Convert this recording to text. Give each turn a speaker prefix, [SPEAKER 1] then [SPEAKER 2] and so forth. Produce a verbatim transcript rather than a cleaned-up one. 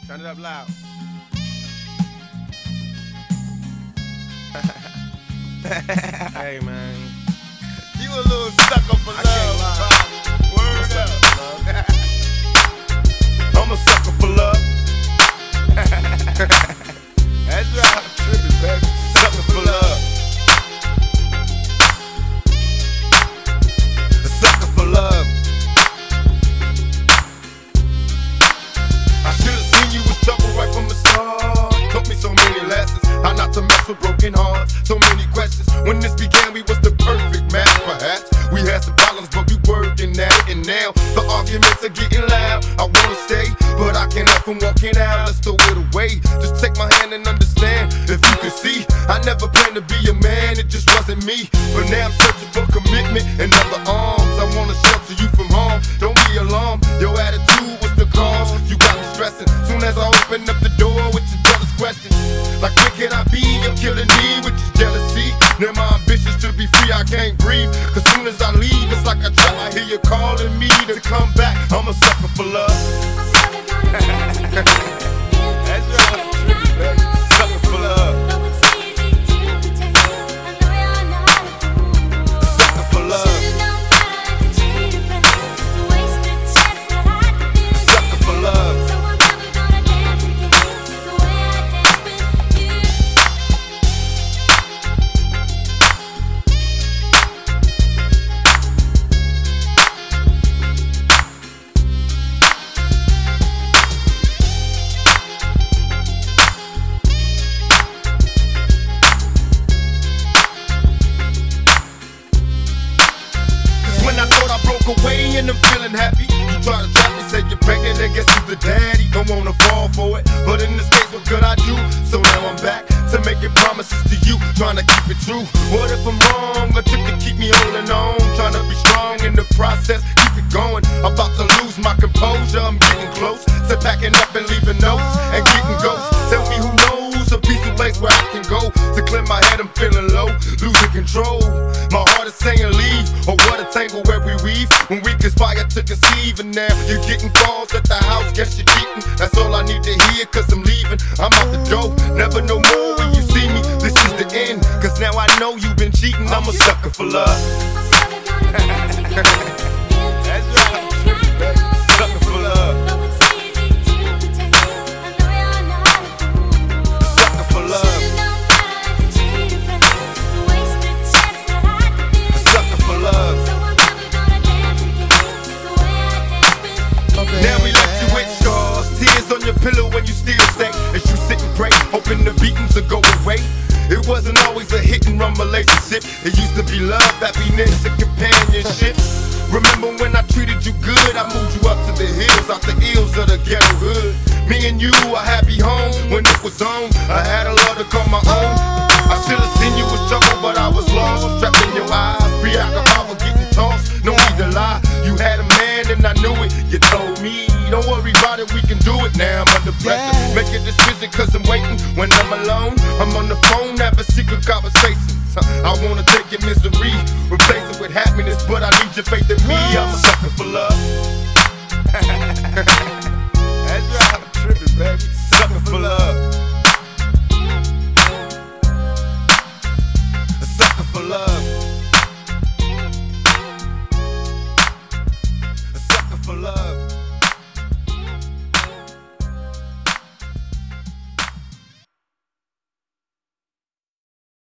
[SPEAKER 1] Turn it up loud. Hey, man.
[SPEAKER 2] You a little sucker for
[SPEAKER 1] I
[SPEAKER 2] love. Word up.
[SPEAKER 1] I'm a sucker for love. That's right. I'm tripping, baby. Sucker for love. A sucker for love. I should've seen you was trouble right from the start. Taught me so many lessons. How not to mess with broken hearts. So many questions. When this began, we was the perfect match, perhaps. We had some problems, but we working at it. And now the arguments are getting loud. I wanna stay, but I can't help from walking out. Let's throw it away. Just take my hand and understand. If you can see, I never planned to be a man. It just wasn't me. But now I'm searching for commitment and other arms. I wanna shelter you from harm. Don't be alarmed. Your attitude was the cause. You got me stressing. Soon as I open up the door with your jealous questions, like where can I be? You're killing me with your jealousy. Now my ambitions to be free, I can't breathe. Cause soon as I leave, it's like a trap. I hear you calling me to come back. I'm a sucker for love. That's right. Sucker for love. Sucker for love. Sucker for love. Away and I'm feeling happy. You try to trap me, say you're pregnant and guess who's the daddy? Don't wanna fall for it, but in this case, what could I do? So now I'm back to making promises to you, trying to keep it true. What if I'm wrong? A trick to keep me holding on, trying to be strong in the process, keep it going. About to lose my composure, I'm getting close to packing up and leaving notes and getting ghosts. Tell me who knows a peaceful place where I can go to clear my head. I'm feeling low, losing control. My heart is saying leave, or what a tangle where we weave. When we conspire to conceive, and now you're getting calls at the house. Guess you're cheating. That's all I need to hear, cause I'm leaving. I'm out the door, never no more when you see me. This is the end, cause now I know you've been cheating. I'm a sucker for love. That's right. Sucker for love. Sucker for love. Sucker for love. Now we left you with scars, tears on your pillow when you still stay. As you sit and pray, hoping the beatings will go away. It wasn't always a hit and run relationship. It used to be love, happiness, and companionship. Remember when I treated you good? I moved you up to the hills, out the hills of the ghetto hood. Me and you, a happy home when it was on. I had a love to call my own. I should have seen you was trouble, but I was lost. Trapped in your eyes, preoccupied with getting tossed. No need to lie, you had a man and I knew it. You told me, don't worry about it, we can do it. Now I'm under pressure, make a decision cause I'm waiting. When I'm alone, I'm on the phone, having secret conversations. I wanna take your misery, replace it with happiness, but I need your faith in me. I'm a sucker for love.